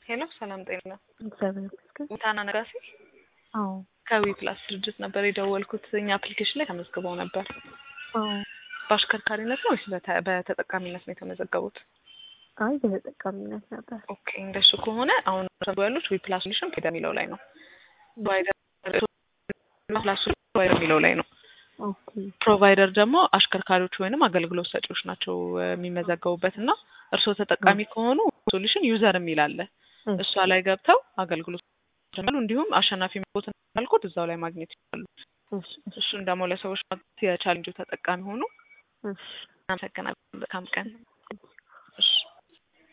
ሄሎ ሰላም ጤና እግዚአብሔር ይመስገን። ሙታና ነጋሲ አዎ ከዊ ፕላስ ድርጅት ነበር የደወልኩት። እኛ አፕሊኬሽን ላይ ተመዝግበው ነበር። አዎ በአሽከርካሪነት ነው ወይስ በተጠቃሚነት ነው የተመዘገቡት? አይ በተጠቃሚነት ነበር። ኦኬ እንደሱ ከሆነ አሁን ሰው ያሉት ዊ ፕላስ ሶሉሽን ከሚለው ላይ ነው። ፕሮቫይደር የሚለው ላይ ነው። ኦኬ ፕሮቫይደር ደግሞ አሽከርካሪዎች ወይንም አገልግሎት ሰጪዎች ናቸው የሚመዘገቡበት እና እርስዎ ተጠቃሚ ከሆኑ ሶሉሽን ዩዘር የሚል አለ። እሷ ላይ ገብተው አገልግሎት እንዲሁም አሸናፊ የሚሆኑትን አልኮት እዛው ላይ ማግኘት ይችላሉ። እሱን ደግሞ ለሰዎች የቻሌንጁ ተጠቃሚ ሆኑ። አመሰግናለሁ። በጣም ቀን